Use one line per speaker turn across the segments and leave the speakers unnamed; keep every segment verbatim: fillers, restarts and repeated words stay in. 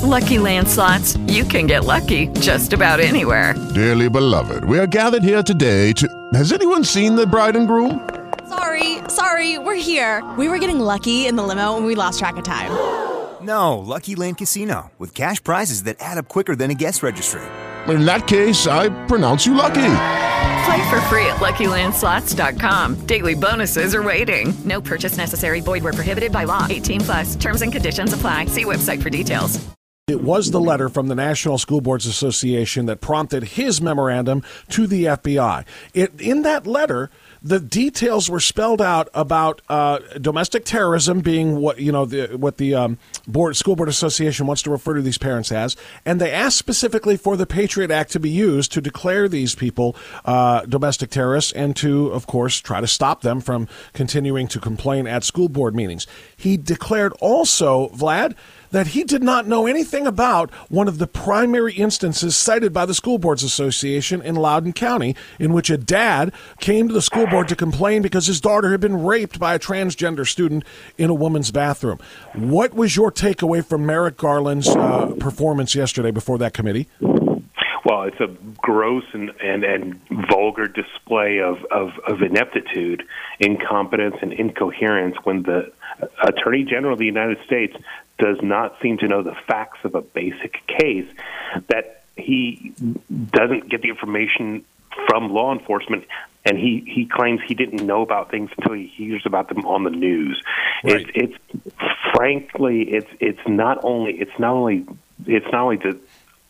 Lucky Land Slots, you can get lucky just about anywhere.
Dearly beloved, we are gathered here today to... Has anyone seen the bride and groom?
Sorry, sorry, we're here. We were getting lucky in the limo and we lost track of time.
No, Lucky Land Casino, with cash prizes that add up quicker than a guest registry.
In that case, I pronounce you lucky.
Play for free at Lucky Land Slots dot com. Daily bonuses are waiting. No purchase necessary. Void where prohibited by law. eighteen plus. Terms and conditions apply. See website for details.
It was the letter from the National School Boards Association that prompted his memorandum to the F B I. It, in that letter, the details were spelled out about uh, domestic terrorism being what you know the, what the um, board School Board Association wants to refer to these parents as, and they asked specifically for the Patriot Act to be used to declare these people uh, domestic terrorists and to, of course, try to stop them from continuing to complain at school board meetings. He declared also, Vlad, that he did not know anything about one of the primary instances cited by the School Boards Association in Loudoun County, in which a dad came to the school board to complain because his daughter had been raped by a transgender student in a woman's bathroom. What was your takeaway from Merrick Garland's uh, performance yesterday before that committee?
Well, it's a gross and, and, and vulgar display of, of, of ineptitude, incompetence, and incoherence when the Attorney General of the United States does not seem to know the facts of a basic case, that he doesn't get the information from law enforcement, and he, he claims he didn't know about things until he hears about them on the news. Right. It's, it's frankly, it's it's not only it's not only it's not only the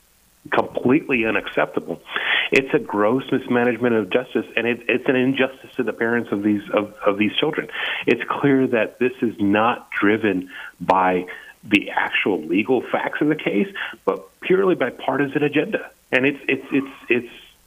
completely unacceptable. It's a gross mismanagement of justice, and it, it's an injustice to the parents of these of, of these children. It's clear that this is not driven by the actual legal facts of the case, but purely by partisan agenda. And it's it's it's it's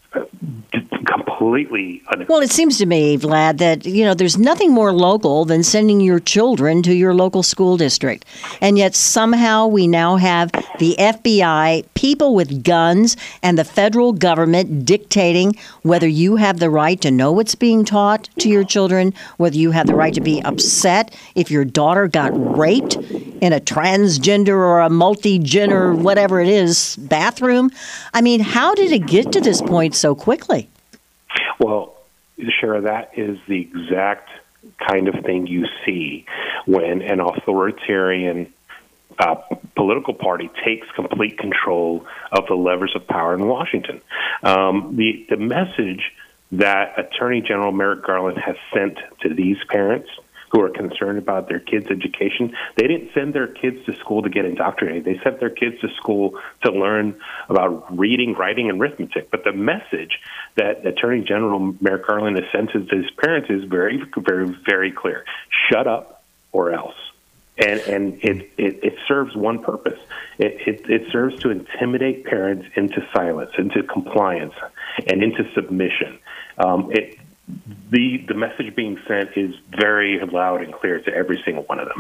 completely unacceptable.
Well, it seems to me, Vlad, that, you know, there's nothing more local than sending your children to your local school district. And yet somehow we now have the F B I, people with guns, and the federal government dictating whether you have the right to know what's being taught to your children, whether you have the right to be upset if your daughter got raped in a transgender or a multi-gender, whatever it is, bathroom. I mean, how did it get to this point so quickly?
Well, Shara, that is the exact kind of thing you see when an authoritarian uh, political party takes complete control of the levers of power in Washington. Um, the, the message that Attorney General Merrick Garland has sent to these parents who are concerned about their kids' education, they didn't send their kids to school to get indoctrinated. They sent their kids to school to learn about reading, writing, and arithmetic. But the message that Attorney General Merrick Garland has sent to his parents is very, very, very clear. Shut up or else. And and it, it, it serves one purpose. It, it, it serves to intimidate parents into silence, into compliance, and into submission. Um, it The the message being sent is very loud and clear to every single one of them.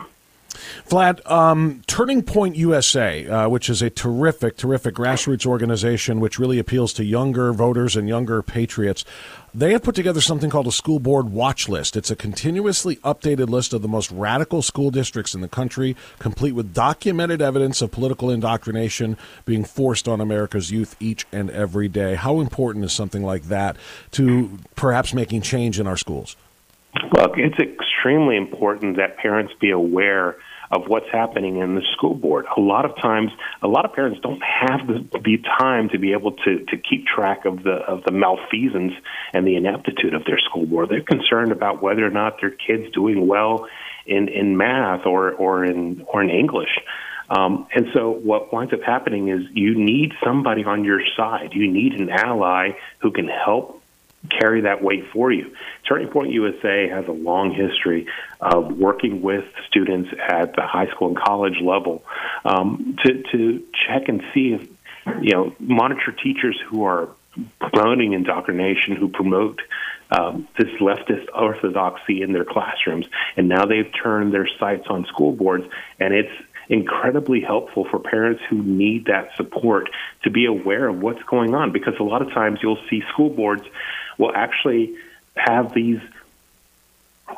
Vlad, um, Turning Point U S A, uh, which is a terrific, terrific grassroots organization which really appeals to younger voters and younger patriots, they have put together something called a school board watch list. It's a continuously updated list of the most radical school districts in the country, complete with documented evidence of political indoctrination being forced on America's youth each and every day. How important is something like that to perhaps making change in our schools?
Well, it's extremely important that parents be aware of what's happening in the school board. A lot of times, a lot of parents don't have the, the time to be able to, to keep track of the of the malfeasance and the ineptitude of their school board. They're concerned about whether or not their kid's doing well in, in math or, or in or in English. Um, and so what winds up happening is you need somebody on your side. You need an ally who can help carry that weight for you. Turning Point U S A has a long history of working with students at the high school and college level um, to, to check and see if, you know, monitor teachers who are promoting indoctrination, who promote um, this leftist orthodoxy in their classrooms. And now they've turned their sights on school boards, and it's incredibly helpful for parents who need that support to be aware of what's going on, because a lot of times you'll see school boards will actually have these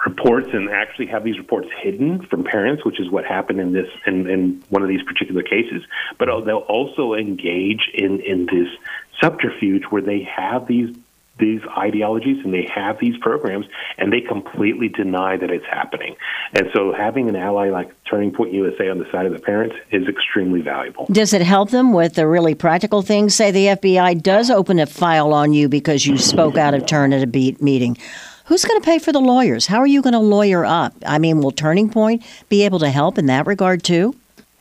reports and actually have these reports hidden from parents, which is what happened in this in, in one of these particular cases. But they'll also engage in, in this subterfuge where they have these these ideologies and they have these programs and they completely deny that it's happening. And so having an ally like Turning Point U S A on the side of the parents is extremely valuable.
Does it help them with the really practical things? Say the F B I does open a file on you because you spoke out of turn at a beat meeting. Who's going to pay for the lawyers? How are you going to lawyer up? I mean, will Turning Point be able to help in that regard too?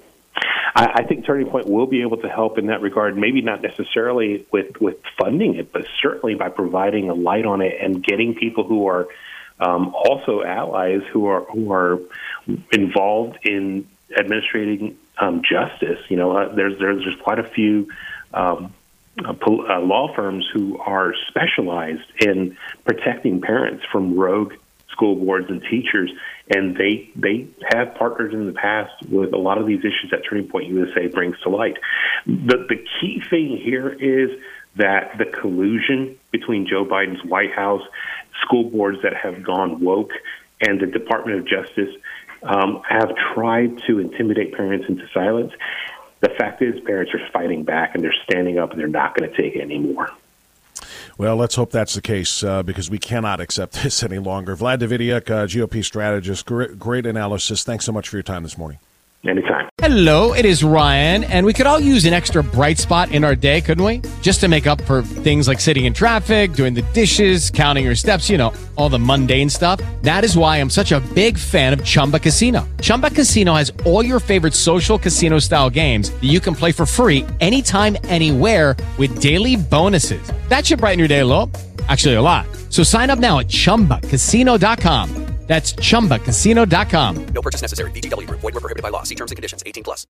I think Turning Point will be able to help in that regard, maybe not necessarily with, with funding it, but certainly by providing a light on it and getting people who are um, also allies who are who are involved in administrating um, justice. You know, uh, there's, there's there's quite a few um, uh, uh, law firms who are specialized in protecting parents from rogue school boards and teachers, and they they have partnered in the past with a lot of these issues that Turning Point U S A brings to light. The, the key thing here is that the collusion between Joe Biden's White House, school boards that have gone woke, and the Department of Justice um, have tried to intimidate parents into silence. The fact is parents are fighting back, and they're standing up, and they're not going to take it anymore.
Well, let's hope that's the case uh, because we cannot accept this any longer. Vlad Davidiuk, uh, G O P strategist, great, great analysis. Thanks so much for your time this morning.
Anytime.
Hello, it is Ryan, and we could all use an extra bright spot in our day, couldn't we? Just to make up for things like sitting in traffic, doing the dishes, counting your steps, you know, all the mundane stuff. That is why I'm such a big fan of Chumba Casino. Chumba Casino has all your favorite social casino-style games that you can play for free anytime, anywhere with daily bonuses. That should brighten your day a little. Actually, a lot. So sign up now at chumba casino dot com. That's chumba casino dot com.
No purchase necessary. V G W Group. Void where prohibited by law. See terms and conditions. eighteen plus.